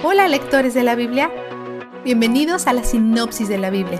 Hola lectores de la Biblia, bienvenidos a la sinopsis de la Biblia.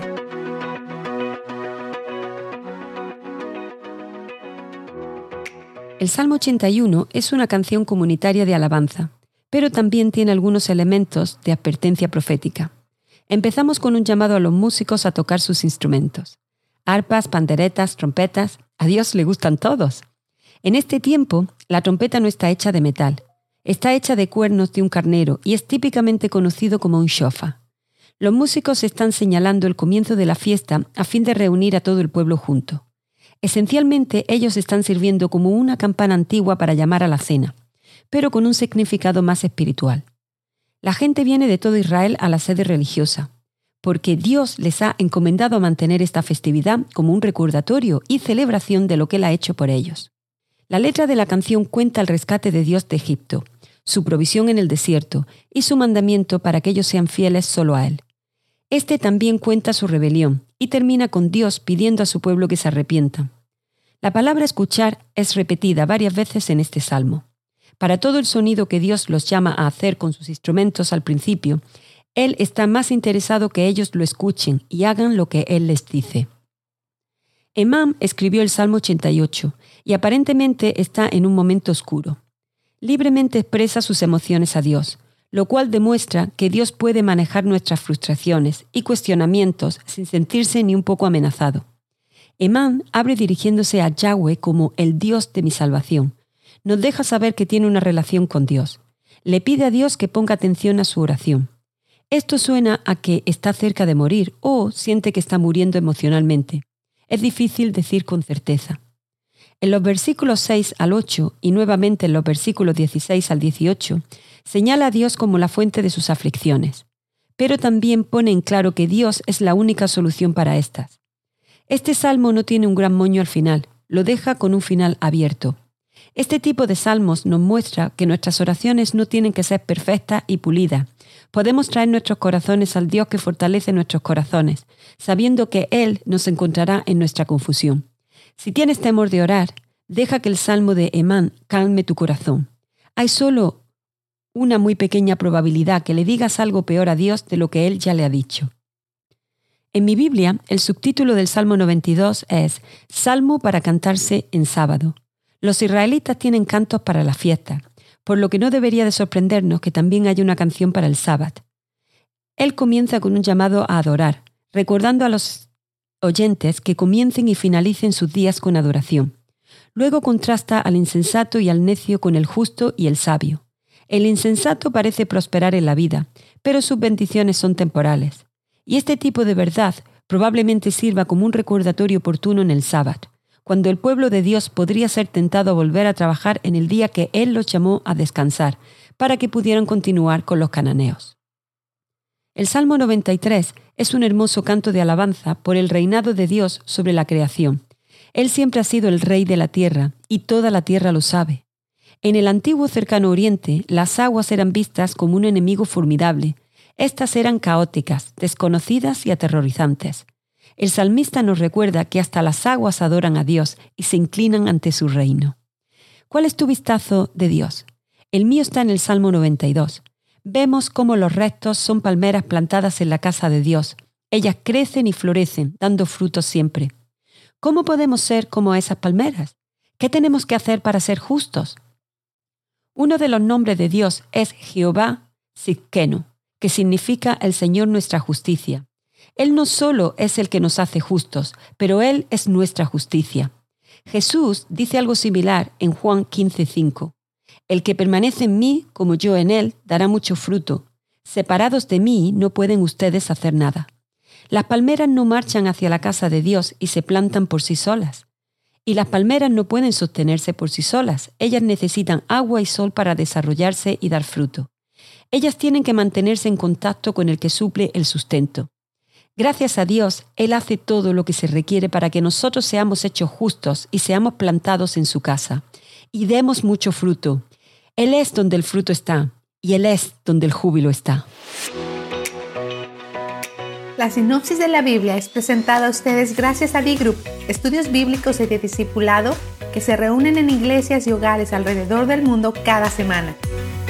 El Salmo 81 es una canción comunitaria de alabanza, pero también tiene algunos elementos de advertencia profética. Empezamos con un llamado a los músicos a tocar sus instrumentos. Arpas, panderetas, trompetas, a Dios le gustan todos. En este tiempo, la trompeta no está hecha de metal, está hecha de cuernos de un carnero y es típicamente conocido como un shofa. Los músicos están señalando el comienzo de la fiesta a fin de reunir a todo el pueblo junto. Esencialmente, ellos están sirviendo como una campana antigua para llamar a la cena, pero con un significado más espiritual. La gente viene de todo Israel a la sede religiosa, porque Dios les ha encomendado a mantener esta festividad como un recordatorio y celebración de lo que Él ha hecho por ellos. La letra de la canción cuenta el rescate de Dios de Egipto, su provisión en el desierto y su mandamiento para que ellos sean fieles solo a Él. Este también cuenta su rebelión y termina con Dios pidiendo a su pueblo que se arrepientan. La palabra escuchar es repetida varias veces en este salmo. Para todo el sonido que Dios los llama a hacer con sus instrumentos al principio, Él está más interesado que ellos lo escuchen y hagan lo que Él les dice. Emán escribió el Salmo 88 y aparentemente está en un momento oscuro. Libremente expresa sus emociones a Dios, lo cual demuestra que Dios puede manejar nuestras frustraciones y cuestionamientos sin sentirse ni un poco amenazado. Emán abre dirigiéndose a Yahweh como el Dios de mi salvación. Nos deja saber que tiene una relación con Dios. Le pide a Dios que ponga atención a su oración. Esto suena a que está cerca de morir o siente que está muriendo emocionalmente. Es difícil decir con certeza. En los versículos 6 al 8 y nuevamente en los versículos 16 al 18, señala a Dios como la fuente de sus aflicciones, pero también pone en claro que Dios es la única solución para estas. Este salmo no tiene un gran moño al final, lo deja con un final abierto. Este tipo de salmos nos muestra que nuestras oraciones no tienen que ser perfectas y pulidas. Podemos traer nuestros corazones al Dios que fortalece nuestros corazones, sabiendo que Él nos encontrará en nuestra confusión. Si tienes temor de orar, deja que el salmo de Emán calme tu corazón. Hay solo una muy pequeña probabilidad que le digas algo peor a Dios de lo que Él ya le ha dicho. En mi Biblia, el subtítulo del Salmo 92 es Salmo para cantarse en sábado. Los israelitas tienen cantos para la fiesta, por lo que no debería de sorprendernos que también haya una canción para el sábado. Él comienza con un llamado a adorar, recordando a los oyentes que comiencen y finalicen sus días con adoración. Luego contrasta al insensato y al necio con el justo y el sabio. El insensato parece prosperar en la vida, pero sus bendiciones son temporales. Y este tipo de verdad probablemente sirva como un recordatorio oportuno en el sábado, cuando el pueblo de Dios podría ser tentado a volver a trabajar en el día que Él los llamó a descansar, para que pudieran continuar con los cananeos. El Salmo 93 es un hermoso canto de alabanza por el reinado de Dios sobre la creación. Él siempre ha sido el rey de la tierra, y toda la tierra lo sabe. En el antiguo cercano oriente, las aguas eran vistas como un enemigo formidable. Estas eran caóticas, desconocidas y aterrorizantes. El salmista nos recuerda que hasta las aguas adoran a Dios y se inclinan ante su reino. ¿Cuál es tu vistazo de Dios? El mío está en el Salmo 92. Vemos cómo los restos son palmeras plantadas en la casa de Dios. Ellas crecen y florecen, dando frutos siempre. ¿Cómo podemos ser como esas palmeras? ¿Qué tenemos que hacer para ser justos? Uno de los nombres de Dios es Jehová Tsidkenu, que significa el Señor nuestra justicia. Él no solo es el que nos hace justos, pero Él es nuestra justicia. Jesús dice algo similar en Juan 15:5. El que permanece en mí, como yo en él, dará mucho fruto. Separados de mí, no pueden ustedes hacer nada. Las palmeras no marchan hacia la casa de Dios y se plantan por sí solas. Y las palmeras no pueden sostenerse por sí solas. Ellas necesitan agua y sol para desarrollarse y dar fruto. Ellas tienen que mantenerse en contacto con el que suple el sustento. Gracias a Dios, Él hace todo lo que se requiere para que nosotros seamos hechos justos y seamos plantados en su casa. Y demos mucho fruto. Él es donde el fruto está, y Él es donde el júbilo está. La sinopsis de la Biblia es presentada a ustedes gracias a D-Group, estudios bíblicos y de discipulado que se reúnen en iglesias y hogares alrededor del mundo cada semana.